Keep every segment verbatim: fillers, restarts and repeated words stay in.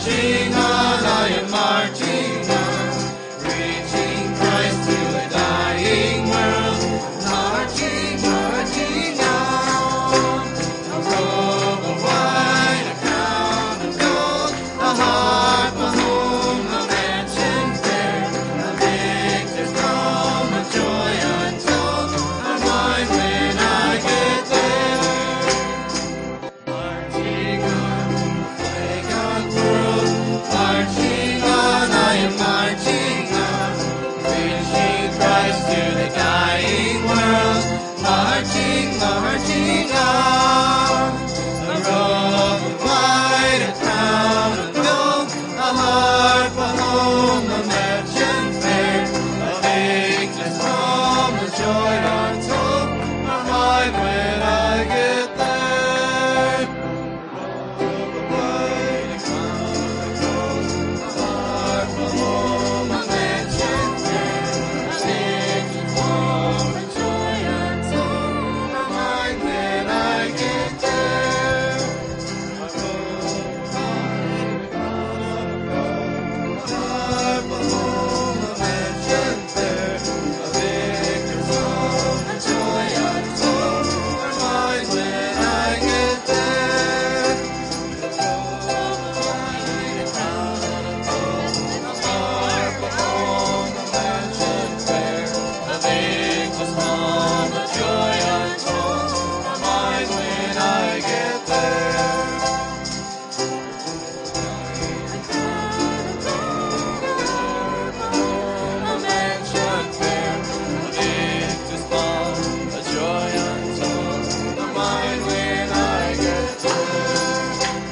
marching on, I am marching on, preaching Christ to a dying world, marching, marching on. A robe of white, a crown of gold, a harp, a home, a mansion fair, a victor's drum, a joy untold, a mine when I get there. Marching on, flag on world, marching on, I am marching on, preaching Christ to the dying world, marching, marching on. A robe of white, a crown of gold, a harp, a home, a mansion fair, a victor's drum, a joy untold, a mine when I get there. Robe of white, a crown of gold, a harp, a home, a mansion fair, a victor's drum, a joy untold, a mine when I get there. A robe of white, a crown of gold, a harp, a home, a mansion fair, a victor's drum, a joy untold, a mine when I get there. A robe of white, a crown of gold, a harp, a home, a mansion fair, a victor's drum, a joy untold, a mine when I get there. A mansion fair, a victor's drum, a joy untold, a mine when I get there.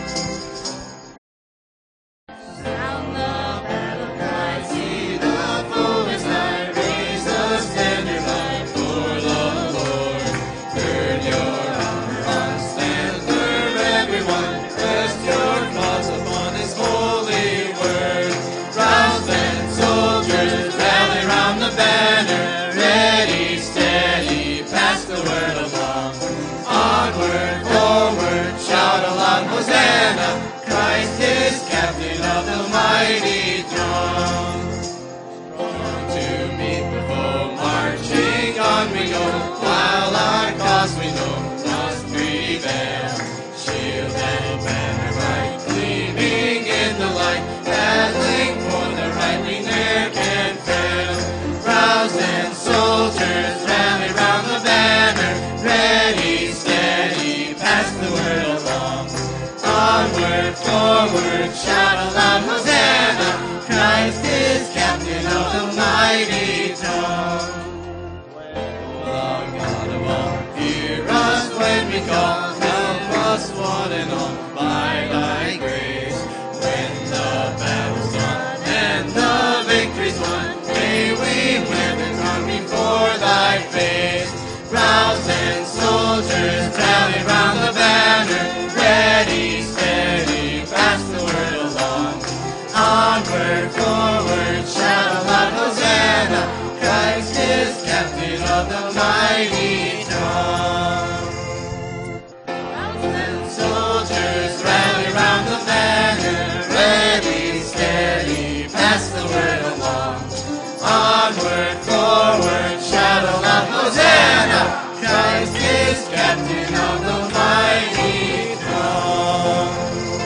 Sound the battle cry, see the foe is nigh, raise a standard high for the Lord. Gird your armor on, stand firm everyone, rest your cause upon his holy word. Rouse then soldiers, rally round the banner, ready, steady, pass the word along. Onward, forward, shout aloud, Hosanna, Christ is captain of the mighty throng. Born to meet the foe, marching on we go, while our cause we know must prevail. Shield and banner bright, gleaming in the light, battling for the right we ne'er can fail. Rouse and soldiers, rally round the banner, ready, steady, pass the word along. Onward, forward, shout aloud, Hosanna, Christ is captain of the mighty throng. Lord God of all, hear us when we call, help us one and all by thy grace. When the battle's done and the victory's won, may we wear the crown before thy face. Rouse and soldiers, rally round the banner, ready, steady, pass the word along. Onward, forward, shout aloud, Hosanna, Christ is captain of the mighty throng. Rouse and soldiers, rally round the banner, ready, steady, pass the word along. Onward, forward, shout aloud, Hosanna, Christ is captain of the mighty throng.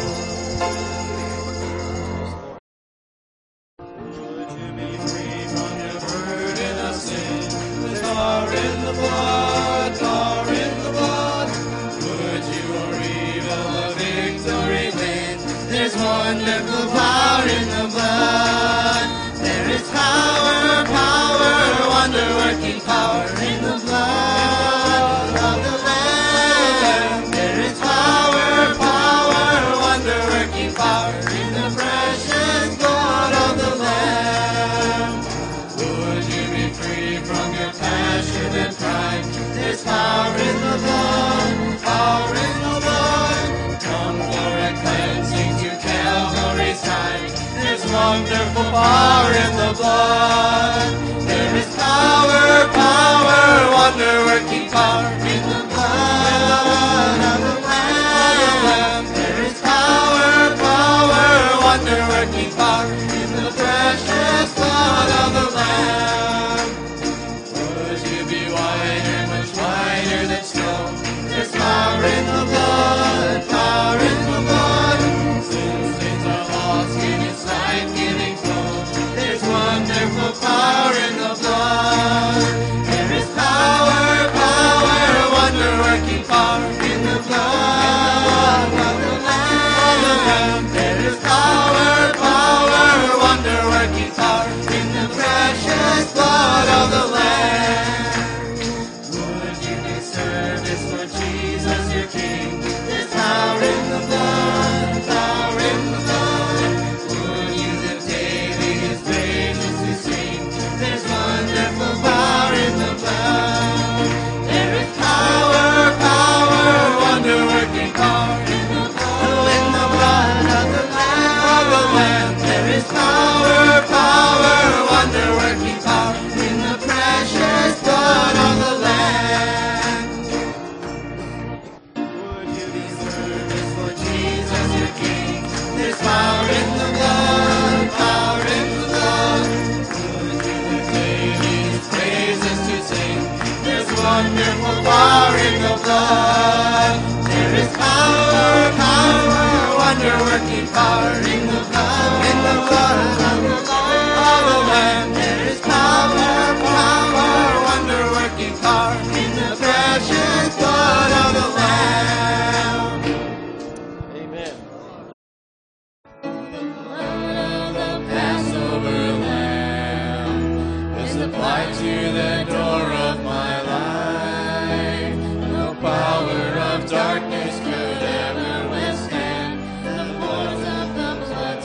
Would you be free from your burden of sin? There's power in the blood, power in the blood. Would you or evil a victory win? There's wonderful power in the blood. There is power, power, wonder-working power in the blood of the Lamb. There is power, power, wonder-working power in the precious blood of the Lamb. Would you be free from your passion and pride? There's power in the blood, power in the blood. Come for a cleansing to Calvary's side. There's wonderful power in the blood. There is power, power, wonder-working power in the blood of the Lamb. There is power, power, wonder-working power in the precious blood of the Lamb. Would you be whiter, much whiter than snow? There's power in the blood, power in the blood. Sin stains are lost in its life-giving flow. There's wonderful power in the blood. There is power, power, wonder-working power in the blood of the Lamb. There is power, power, wonder-working power in the precious blood of the Lamb. Would you do service for Jesus your King? There's power in the blood, power in the blood. Would you live daily His praises to sing? There's wonderful power in the blood. There is power, power, wonder-working power in the blood, in the blood of the Lamb, of the Lamb. There is power, power, wonder-working power in the precious blood of the Lamb. Would you be service for Jesus your King? There's power in the blood, power in the blood. Would you live daily His praises to sing? There's wonderful power in the blood. There is power, power, wonder-working power in the blood, in the blood of the Lamb, of the Lamb. There is power, power, wonder-working power in the precious blood of the Lamb. Amen. The blood of the Passover Lamb is applied to the door of my life. No power of darkness could ever withstand the force of the blood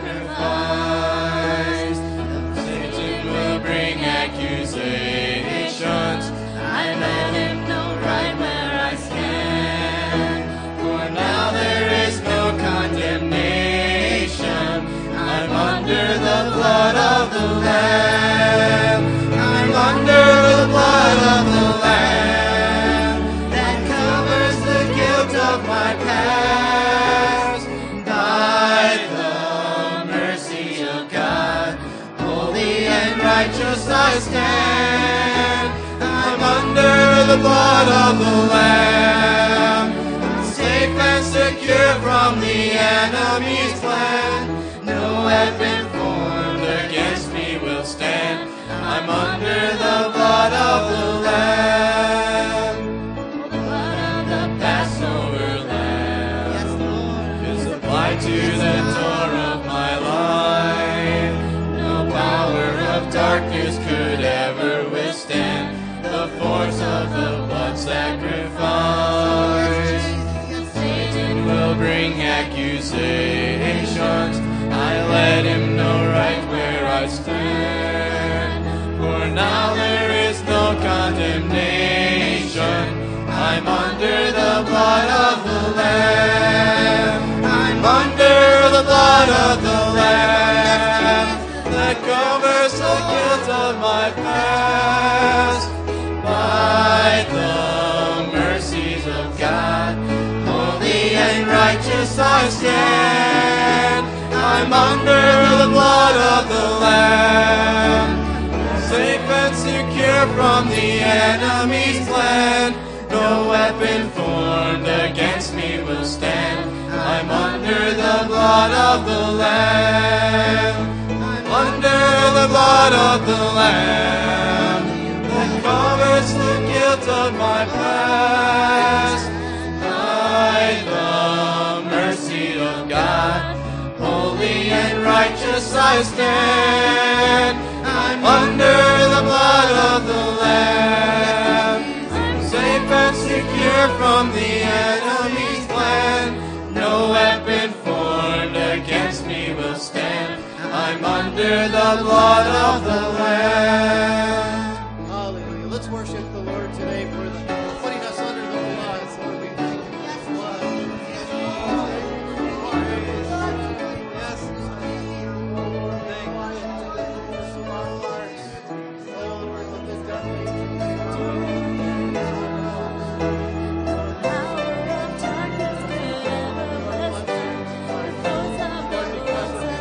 sacrifice. Satan will bring accusations. I let him know right where I stand. For now there is no condemnation. I'm under the blood of the Lamb. I'm under the blood of the Lamb that covers the guilt of my past. By the mercy of God, holy and righteous I stand. I'm under the blood of the Lamb, safe and secure from the enemy's plan. No weapon formed against me will stand. I'm under the blood of the Lamb. The blood of the Passover Lamb is applied to the door of my life. No power of darkness could ever withstand the force of the blood sacrifice. Satan will bring accusations. I let him know right where I stand. For now there is no condemnation. I'm under the blood of the Lamb. I'm under the blood of the Lamb that covers the guilt of my past. By the mercies of God, holy and righteous I stand. I'm under the blood of the Lamb, safe and secure from the enemy's plan. No weapon formed against me will stand. I'm under the blood of the Lamb. I'm under the blood of the Lamb that covers the guilt of my past. By the mercy of God, holy and righteous I stand. I'm under the blood of the Lamb, safe and secure from the enemy's plan. No weapon formed against me will stand. I'm under the blood of the Lamb. Hallelujah. Let's worship the Lord today for the, putting us under the blood. Lord, we thank you for the blood. Yes, Lord. Thank you. Of our hearts. Oh, Lord, let this God make you. Power of darkness could ever withstand the force of the blood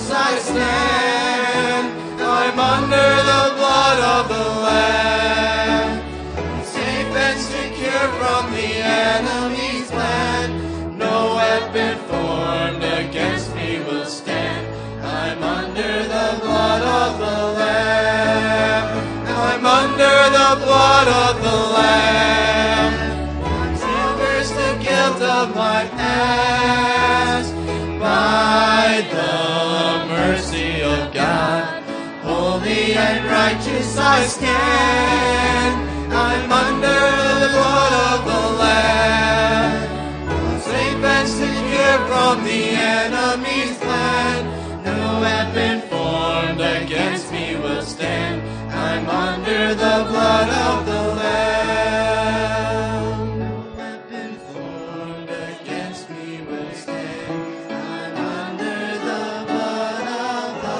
righteous I stand. I'm under the blood of the Lamb. Safe and secure from the enemy's plan. No weapon formed against me will stand. I'm under the blood of the Lamb. I'm under the blood of the Lamb. Covers the guilt of my past by the mercy of God. Holy and righteous I stand. I'm under the blood of the Lamb. Safe and secure from the enemy's plan. No weapon formed against me will stand. I'm under the blood of the Lamb. No weapon formed against me will stand. I'm under the blood of the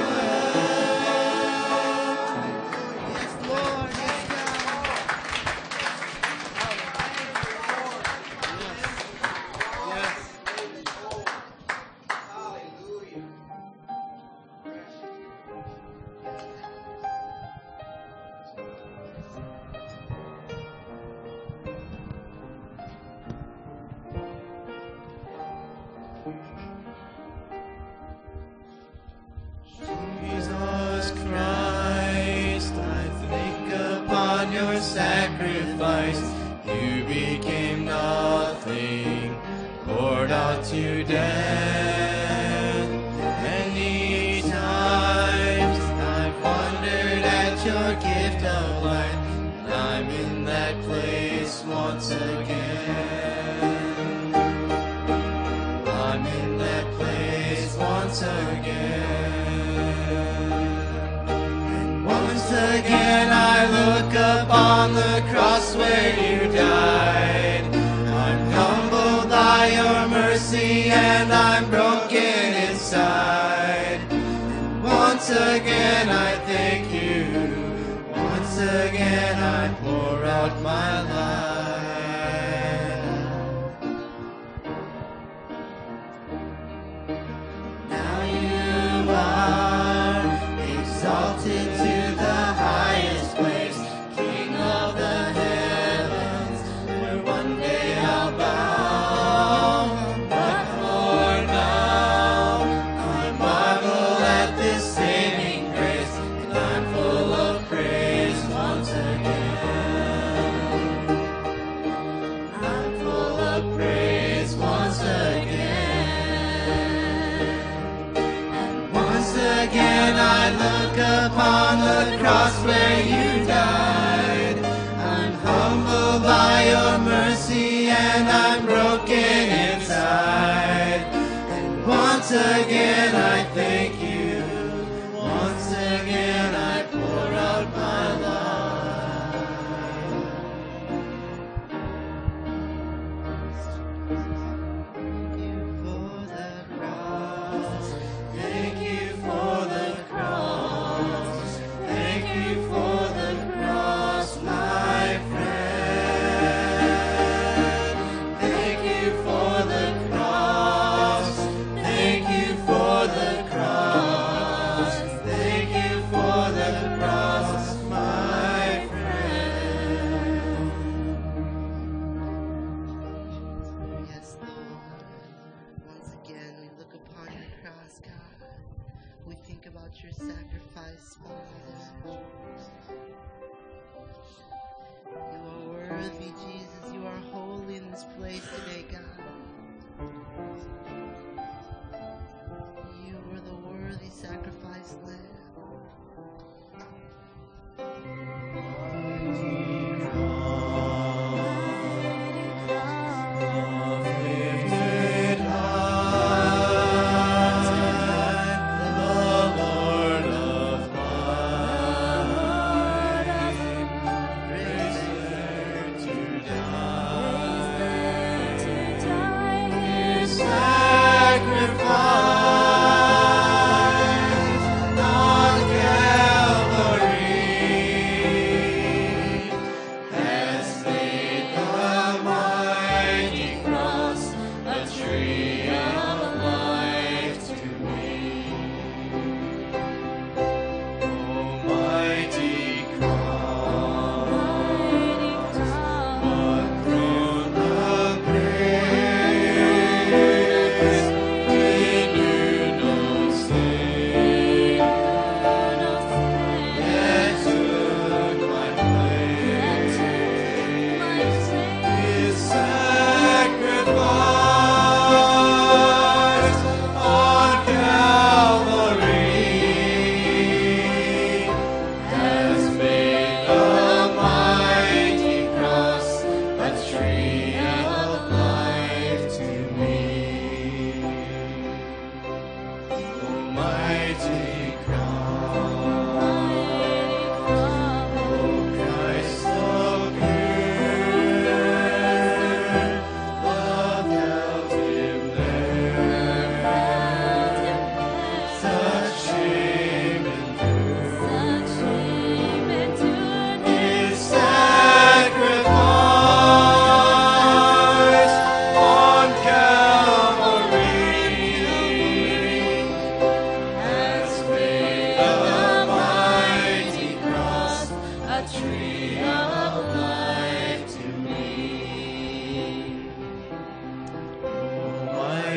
Lamb. Yes, Lord. Yes, God. Yes. Jesus Christ, I think upon your sacrifice. You became nothing, poured out to death. Many times I've wondered at your gift of life, and I'm in that place once again. I'm in that place once again. And once again I look upon the cross where you died. I'm humbled by your mercy and I'm broken inside. And once again I thank you. Once again I pour out my life. Now you are exalted to the highest place, King of the heavens, where one day I'll bow. But for now, I marvel at this saving grace, and I'm full of praise once again. I'm full of praise once again. Once again I look upon the cross where you died. I'm humbled by your mercy and I'm broken inside. And once again I thank you. Once again I pour out my life. Thank you for the cross. Thank you for the cross. Thank you for the cross, my friend. Thank you for the cross. Thank you for the cross. Thank you for the cross, my friend. Yes, Lord. Once again, we look upon your cross, God. We think about your sacrifice, Father. You are worthy, Jesus. You are holy in this place today, God. You were the worthy sacrifice lamb. Lifted high, the Lord of life, raised there to die. His sacrifice on Calvary has made the mighty cross a tree of life to me.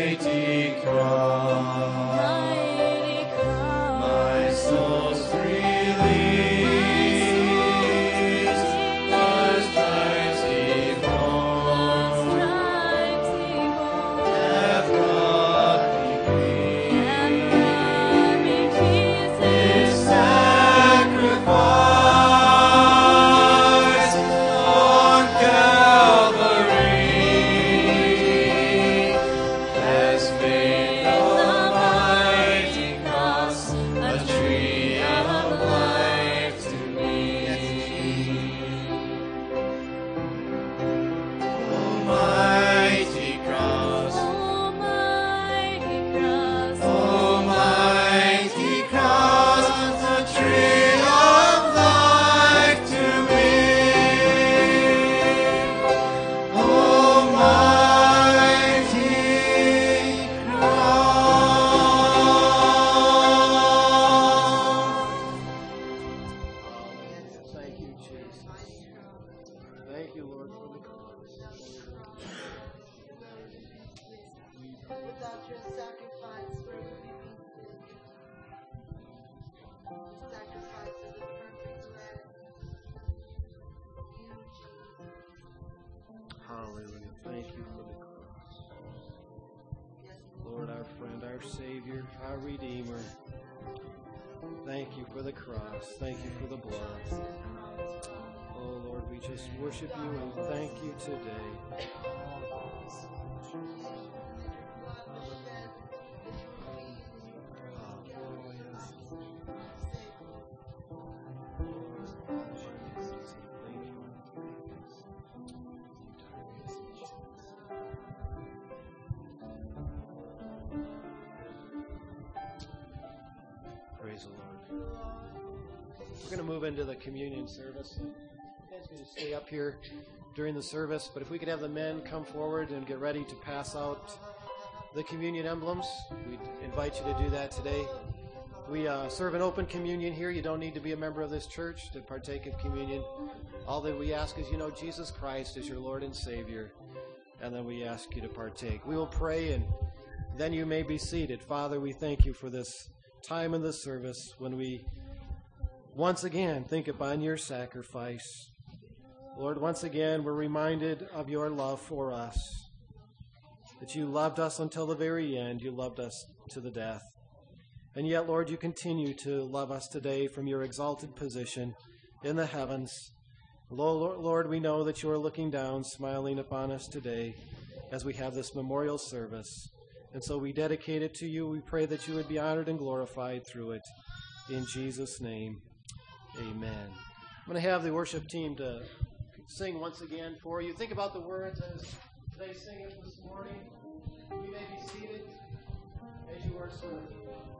mighty cross. Mighty cross. My soul's release was Christ's evil. Hath brought me peace. His sacrifice on Calvary has made the mighty cross a tree of life to me. Oh, mighty cross. Oh, mighty cross, a tree of life to me. Oh, mighty cross. Thank you, Jesus. Thank you, Lord, for the cross. Without your sacrifice, where would we be? Sacrifice is a perfect lamb. You, Jesus. Hallelujah. Thank you for the cross. Lord, our friend, our Savior, our Redeemer. Thank you for the cross. Thank you for the blood. Oh, Lord, we just worship you and thank you today. Praise the Lord. We're going to move into the communion service. You guys can just stay up here during the service, but if we could have the men come forward and get ready to pass out the communion emblems, we'd invite you to do that today. We uh, serve an open communion here. You don't need to be a member of this church to partake of communion. All that we ask is you know Jesus Christ is your Lord and Savior, and then we ask you to partake. We will pray, and then you may be seated. Father, we thank you for this time in this service when we once again think upon your sacrifice. Lord, once again we're reminded of your love for us, that you loved us until the very end. You loved us to the death. And yet, Lord, you continue to love us today from your exalted position in the heavens. Lord, we know that you are looking down, smiling upon us today as we have this memorial service. And so we dedicate it to you. We pray that you would be honored and glorified through it. In Jesus' name, amen. I'm going to have the worship team to sing once again for you. Think about the words as they sing it this morning. You may be seated as you are served.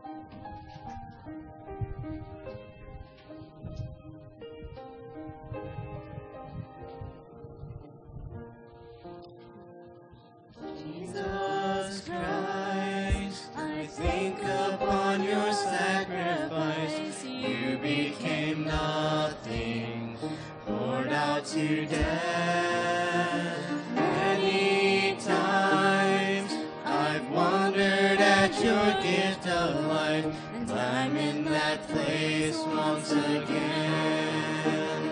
Jesus Christ, I think upon your sacrifice. You became nothing, poured out to death. Many times I've wondered at your gift of life, and I'm in that place once again.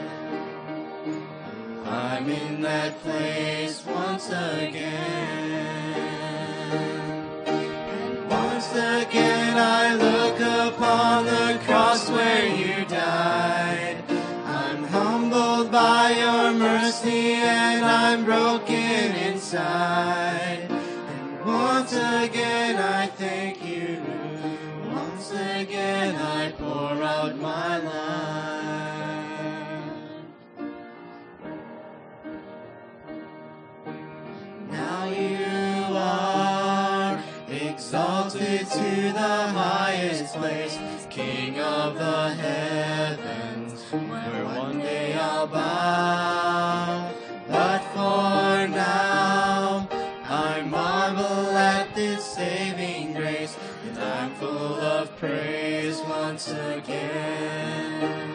I'm in that place once again. And once again I look upon the cross where you died. I'm humbled by your mercy and I'm broken inside. And once again I thank you. Once again I pour out my life. Now you are exalted to the highest place, King of the heavens, where one day I'll bow. But for now, I marvel at this saving grace, and I'm full of praise once again.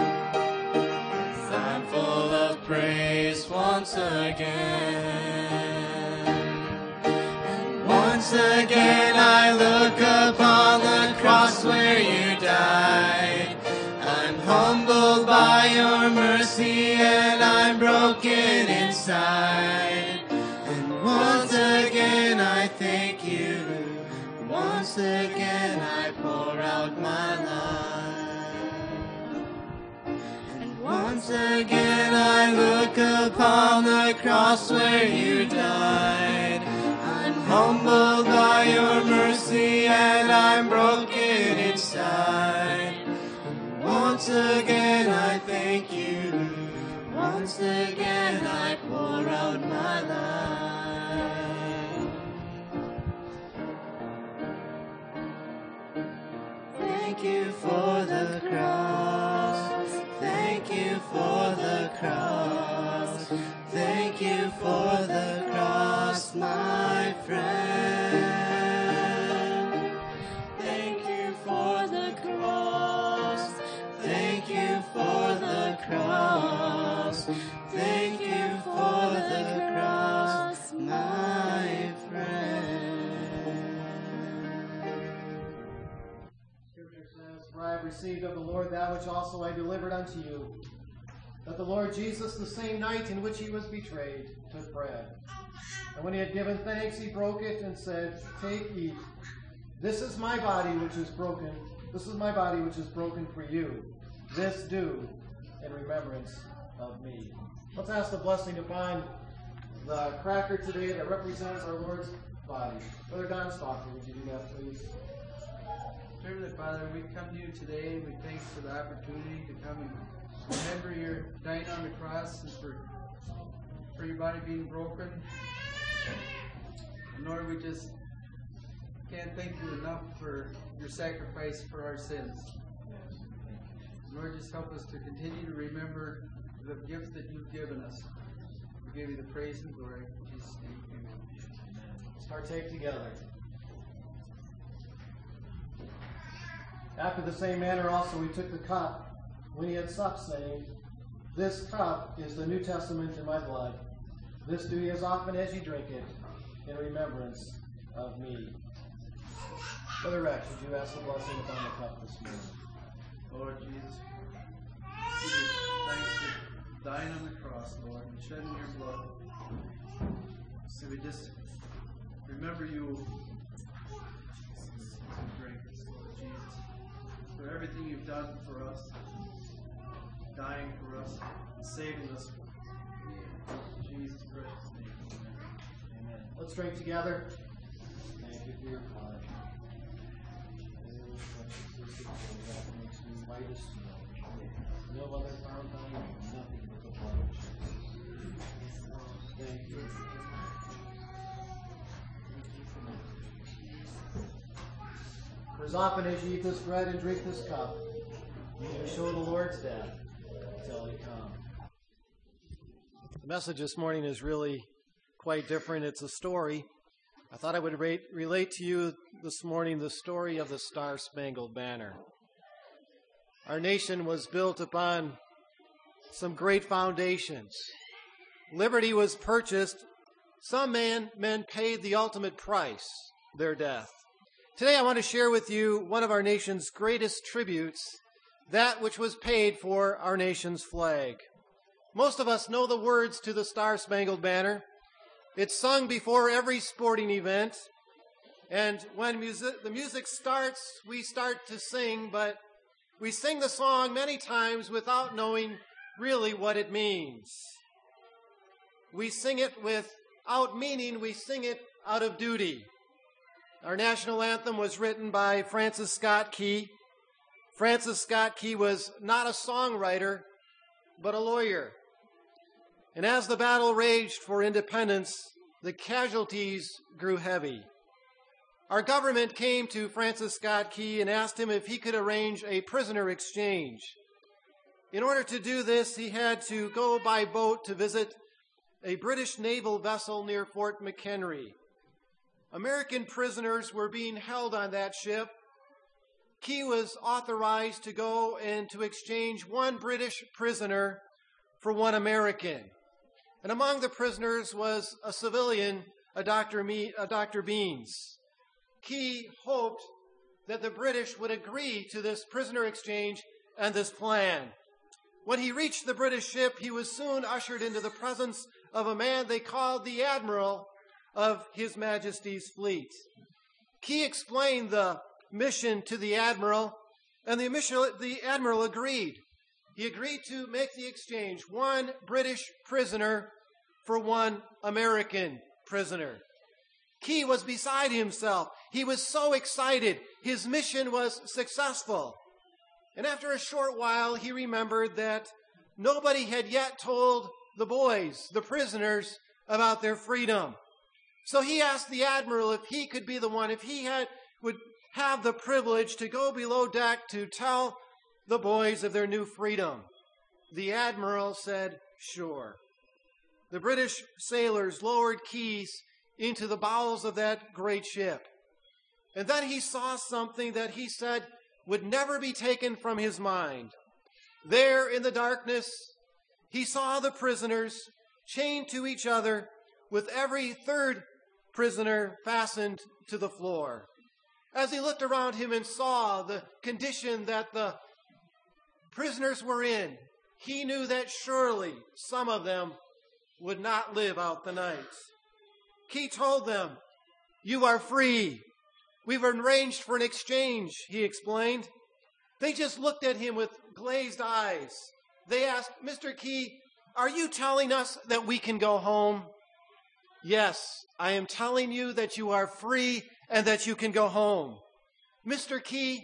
I'm full of praise once again. And once once again I look upon the cross where you died. I'm humbled by your mercy and I'm broken inside. And once again I thank you. Once again I pour out my life. And once again I look upon the cross where you died. I'm humbled by your mercy and I'm broken inside. And once again I thank you. Once again I pour out my life. Thank you for the cross. Thank you for the cross. Thank you for the cross, my friend. Thank you for the cross. Thank you for the cross. Thank you for the cross, my friend. Scripture says, "For I have received of the Lord that which also I delivered unto you, that the Lord Jesus, the same night in which he was betrayed, took bread. And when he had given thanks, he broke it and said, Take, eat. This is my body which is broken. This is my body which is broken for you. This do in remembrance of me." Let's ask the blessing upon the cracker today that represents our Lord's body. Brother Don Stalker, would you do that, please? Heavenly Father, we come to you today and we thank you for the opportunity to come and remember your dying on the cross and for, for your body being broken. And Lord, we just can't thank you enough for your sacrifice for our sins. Lord, just help us to continue to remember the gift that you've given us. We give you the praise and glory. In Jesus' name, amen. Let's partake together. After the same manner also he took the cup when he had supped, saying, This cup is the New Testament in my blood. This do ye as often as ye drink it, in remembrance of me. Brother Rex, would you ask the blessing upon the cup this morning? Lord Jesus, we give you thanks for dying on the cross, Lord, and shedding your blood. So we just remember you and drink this, Lord Jesus, for everything you've done for us, dying for us, and saving us. In Jesus' precious name. Amen. Let's drink together. Thank you for your blood. That makes me white as snow. No other found by you, nothing but the blood of Jesus. Thank you. For as often as you eat this bread and drink this cup, you do show the Lord's death until he come. The message this morning is really quite different. It's a story. I thought I would rate, relate to you this morning the story of the Star-Spangled Banner. Our nation was built upon some great foundations. Liberty was purchased. Some man, men paid the ultimate price, their death. Today I want to share with you one of our nation's greatest tributes, that which was paid for our nation's flag. Most of us know the words to the Star-Spangled Banner. It's sung before every sporting event, and when music, the music starts, we start to sing, but we sing the song many times without knowing really what it means. We sing it without meaning, we sing it out of duty. Our national anthem was written by Francis Scott Key. Francis Scott Key was not a songwriter, but a lawyer. And as the battle raged for independence, the casualties grew heavy. Our government came to Francis Scott Key and asked him if he could arrange a prisoner exchange. In order to do this, he had to go by boat to visit a British naval vessel near Fort McHenry. American prisoners were being held on that ship. Key was authorized to go and to exchange one British prisoner for one American. And among the prisoners was a civilian a Doctor Me, a Doctor Beans. Key hoped that the British would agree to this prisoner exchange and this plan. When he reached the British ship, he was soon ushered into the presence of a man they called the Admiral of His Majesty's fleet. Key explained the mission to the Admiral, and the, mission, the Admiral agreed. He agreed to make the exchange, one British prisoner for one American prisoner. Key was beside himself. He was so excited. His mission was successful. And after a short while, he remembered that nobody had yet told the boys, the prisoners, about their freedom. So he asked the Admiral if he could be the one, if he had would have the privilege to go below deck to tell the boys of their new freedom. The Admiral said, sure. The British sailors lowered Keys into the bowels of that great ship. And then he saw something that he said would never be taken from his mind. There in the darkness, he saw the prisoners chained to each other with every third prisoner fastened to the floor. As he looked around him and saw the condition that the prisoners were in, he knew that surely some of them would not live out the night. Key told them, "You are free. We've arranged for an exchange," he explained. They just looked at him with glazed eyes. They asked, "Mister Key, are you telling us that we can go home?" "Yes, I am telling you that you are free and that you can go home." "Mister Key,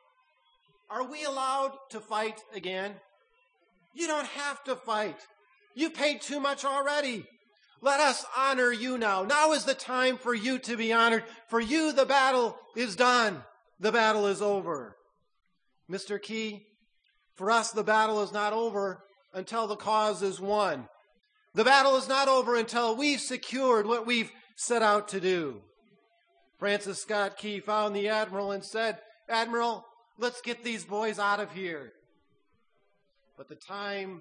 are we allowed to fight again?" "You don't have to fight. You paid too much already. Let us honor you now. Now is the time for you to be honored. For you, the battle is done. The battle is over." "Mister Key, for us, the battle is not over until the cause is won. The battle is not over until we've secured what we've set out to do." Francis Scott Key found the Admiral and said, "Admiral, let's get these boys out of here." But the time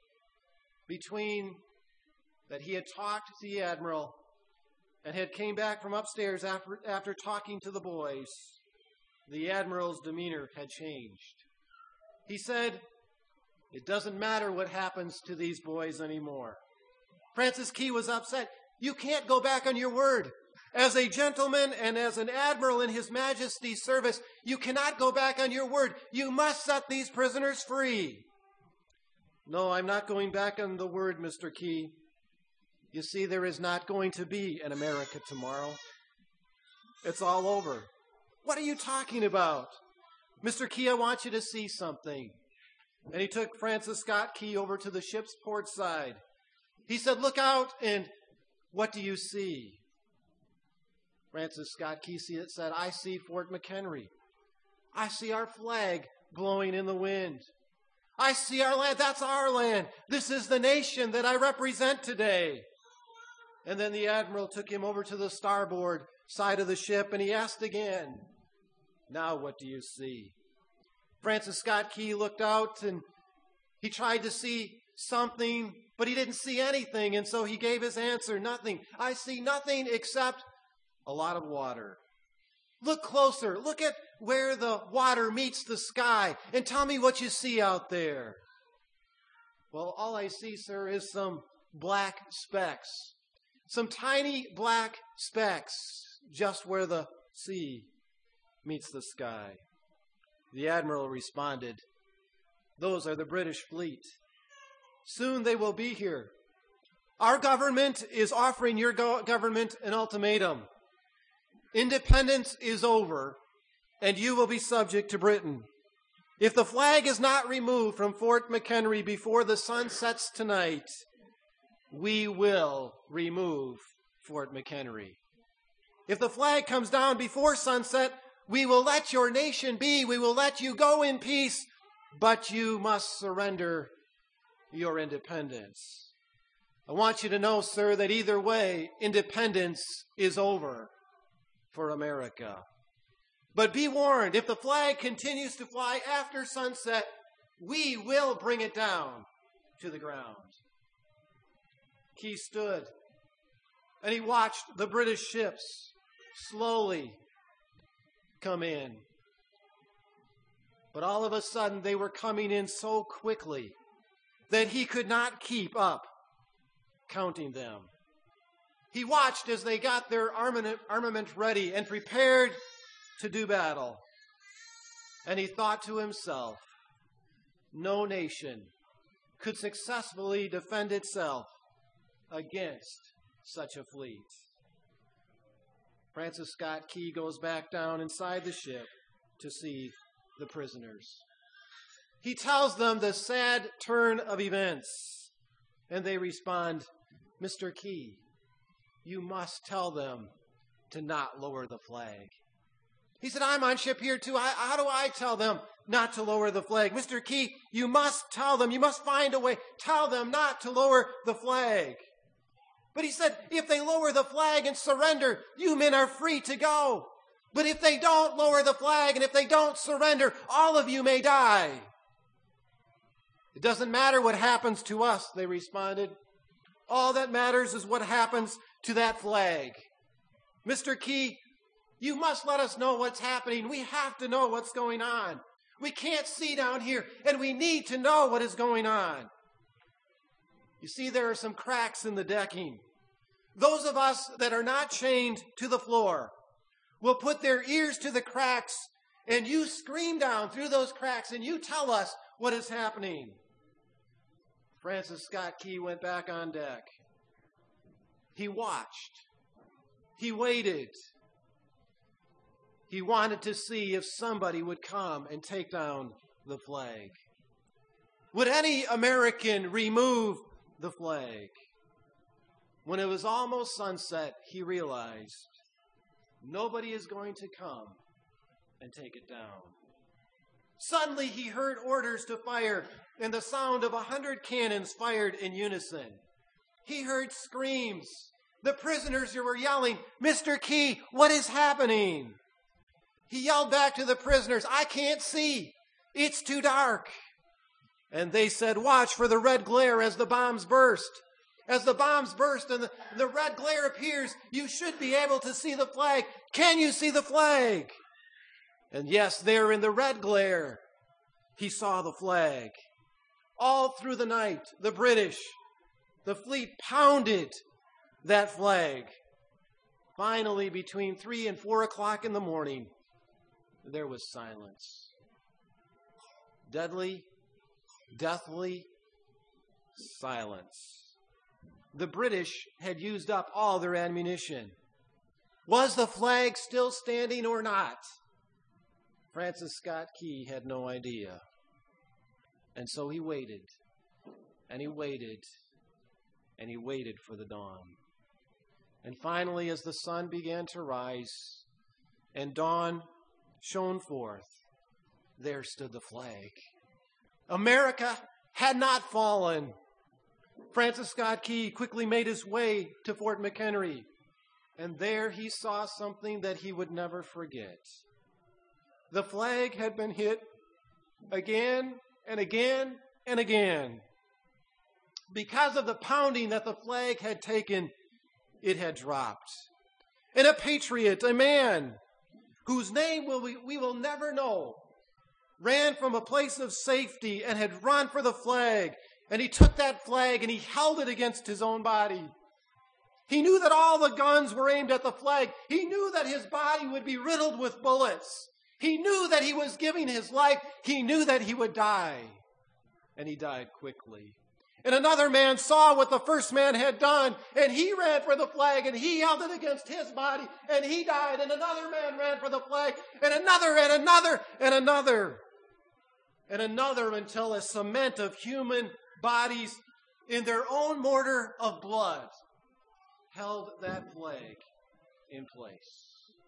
between that he had talked to the Admiral and had came back from upstairs after, after talking to the boys, the Admiral's demeanor had changed. He said, "It doesn't matter what happens to these boys anymore." Francis Key was upset. "You can't go back on your word. As a gentleman and as an admiral in His Majesty's service, you cannot go back on your word. You must set these prisoners free." "No, I'm not going back on the word, Mister Key. You see, there is not going to be an America tomorrow. It's all over." "What are you talking about?" "Mister Key, I want you to see something." And he took Francis Scott Key over to the ship's port side. He said, "Look out, and what do you see?" Francis Scott Key said, "I see Fort McHenry. I see our flag blowing in the wind. I see our land. That's our land. This is the nation that I represent today." And then the Admiral took him over to the starboard side of the ship, and he asked again, "Now what do you see?" Francis Scott Key looked out, and he tried to see something, but he didn't see anything, and so he gave his answer, "Nothing. I see nothing except a lot of water." "Look closer. Look at where the water meets the sky, and tell me what you see out there." "Well, all I see, sir, is some black specks. Some tiny black specks just where the sea meets the sky." The Admiral responded, "Those are the British fleet. Soon they will be here. Our government is offering your go- government an ultimatum. Independence is over, and you will be subject to Britain. If the flag is not removed from Fort McHenry before the sun sets tonight, we will remove Fort McHenry. If the flag comes down before sunset, we will let your nation be. We will let you go in peace, but you must surrender your independence." I want you to know, sir, that either way, independence is over for America. But be warned, if the flag continues to fly after sunset, we will bring it down to the ground. Key stood and he watched the British ships slowly come in. But all of a sudden, they were coming in so quickly that he could not keep up counting them. He watched as they got their armament, armament ready and prepared to do battle. And he thought to himself, no nation could successfully defend itself against such a fleet. Francis Scott Key goes back down inside the ship to see the prisoners. He tells them the sad turn of events, and they respond, Mister Key, you must tell them to not lower the flag. He said, I'm on ship here too. How, how do I tell them not to lower the flag? Mister Key, you must tell them. You must find a way. Tell them not to lower the flag. But he said, if they lower the flag and surrender, you men are free to go. But if they don't lower the flag and if they don't surrender, all of you may die. It doesn't matter what happens to us, they responded. All that matters is what happens to that flag. Mister Key, you must let us know what's happening. We have to know what's going on. We can't see down here, and we need to know what is going on. You see, there are some cracks in the decking. Those of us that are not chained to the floor will put their ears to the cracks, and you scream down through those cracks, and you tell us what is happening. Francis Scott Key went back on deck. He watched. He waited. He wanted to see if somebody would come and take down the flag. Would any American remove the flag? When it was almost sunset, he realized nobody is going to come and take it down. Suddenly he heard orders to fire and the sound of a hundred cannons fired in unison. He heard screams. The prisoners were yelling, Mister Key, what is happening? He yelled back to the prisoners, I can't see. It's too dark. And they said, watch for the red glare as the bombs burst. As the bombs burst and the, the red glare appears, you should be able to see the flag. Can you see the flag? And yes, there in the red glare, he saw the flag. All through the night, the British, the fleet pounded that flag. Finally, between three and four o'clock in the morning, there was silence. Deadly, deathly silence. The British had used up all their ammunition. Was the flag still standing or not? Francis Scott Key had no idea. And so he waited, and he waited, and he waited for the dawn. And finally, as the sun began to rise and dawn shone forth, there stood the flag. America had not fallen. Francis Scott Key quickly made his way to Fort McHenry, and there he saw something that he would never forget. The flag had been hit again and again and again. Because of the pounding that the flag had taken, it had dropped. And a patriot, a man whose name will we, we will never know, ran from a place of safety and had run for the flag. And he took that flag and he held it against his own body. He knew that all the guns were aimed at the flag. He knew that his body would be riddled with bullets. He knew that he was giving his life. He knew that he would die. And he died quickly. And another man saw what the first man had done, and he ran for the flag, and he held it against his body, and he died. And another man ran for the flag, and another, and another, and another, and another, until a cement of human bodies in their own mortar of blood held that flag in place.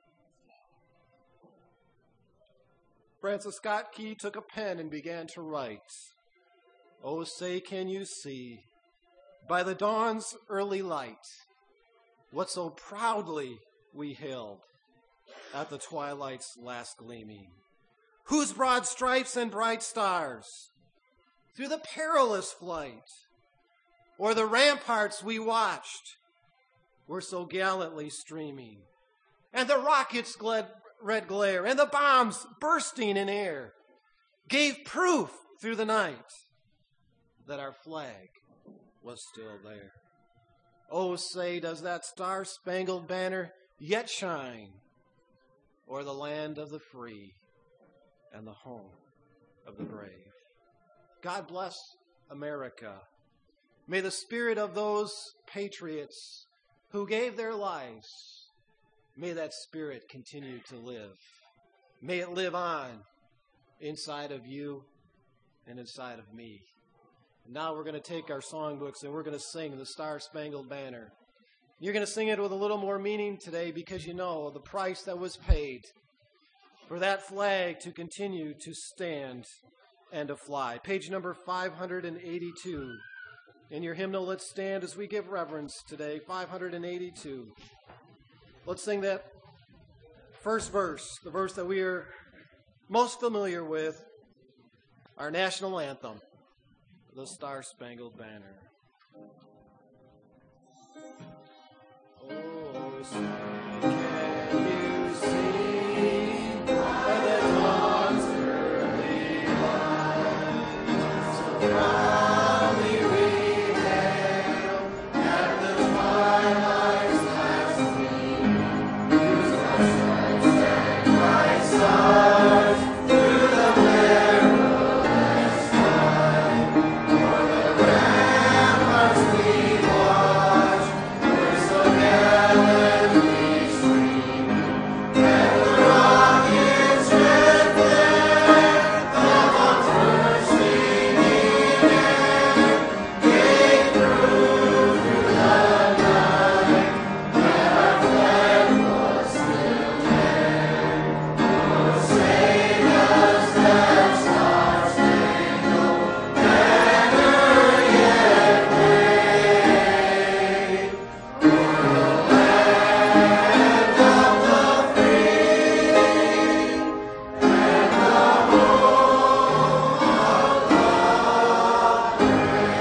Francis Scott Key took a pen and began to write, "Oh, say can you see, by the dawn's early light, what so proudly we hailed at the twilight's last gleaming, whose broad stripes and bright stars through the perilous flight o'er the ramparts we watched were so gallantly streaming, and the rockets' gled, red glare, and the bombs bursting in air, gave proof through the night that our flag was still there. Oh, say, does that star-spangled banner yet shine o'er the land of the free and the home of the brave? God bless America. May the spirit of those patriots who gave their lives, may that spirit continue to live. May it live on inside of you and inside of me. Now we're going to take our songbooks and we're going to sing the Star-Spangled Banner. You're going to sing it with a little more meaning today because you know the price that was paid for that flag to continue to stand and to fly. Page number five hundred eighty-two. In your hymnal, let's stand as we give reverence today. five hundred eighty-two. Let's sing that first verse, the verse that we are most familiar with, our national anthem, the Star-Spangled Banner. Oh, sing, can you see by the dawn's early light, so proudly we hail at the twilight's last gleam, whose bright stripes and bright stars through the perilous time, o'er the ramparts we watch, were so gallantly streaming, that the rockets' red glare fell on bursting in air, gave proof through the night that our flag was still there. Oh, say does that star-spangled banner yet wave o'er the land of the free and the home of the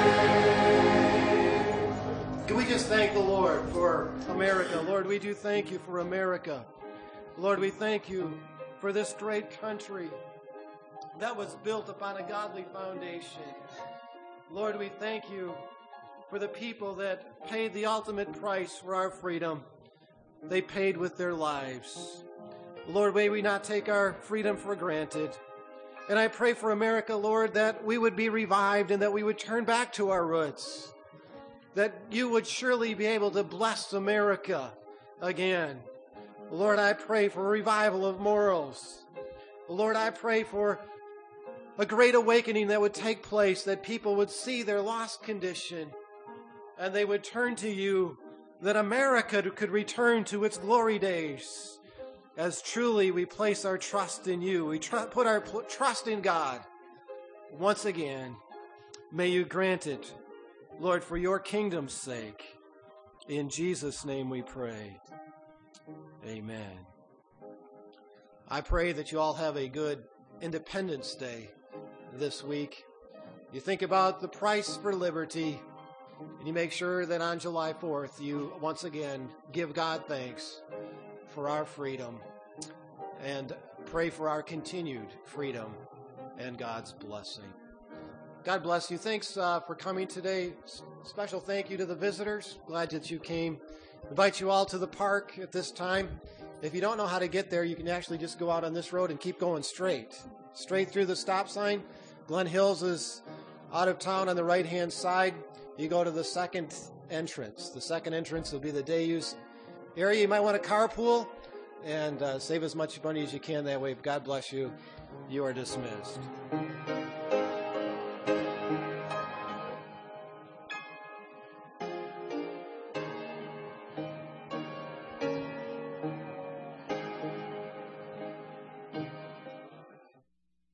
brave? Can we just thank the Lord for America? Lord, we do thank you for America. Lord, we thank you for this great country that was built upon a godly foundation. Lord, we thank you for the people that paid the ultimate price for our freedom. They paid with their lives. Lord, may we not take our freedom for granted. And I pray for America, Lord, that we would be revived and that we would turn back to our roots. That you would surely be able to bless America again. Lord, I pray for a revival of morals. Lord, I pray for a great awakening that would take place, that people would see their lost condition and they would turn to you, that America could return to its glory days as truly we place our trust in you. We tr- put our pl- trust in God. Once again, may you grant it, Lord, for your kingdom's sake. In Jesus' name we pray. Amen. I pray that you all have a good Independence Day this week. You think about the price for liberty, and you make sure that on July fourth, you once again give God thanks for our freedom and pray for our continued freedom and God's blessing. God bless you. Thanks uh, for coming today. S- special thank you to the visitors. Glad that you came. Invite you all to the park at this time. If you don't know how to get there, you can actually just go out on this road and keep going straight. Straight through the stop sign. Glen Hills is out of town on the right-hand side. You go to the second entrance. The second entrance will be the day use area. You might want to carpool and uh, save as much money as you can that way. God bless you. You are dismissed.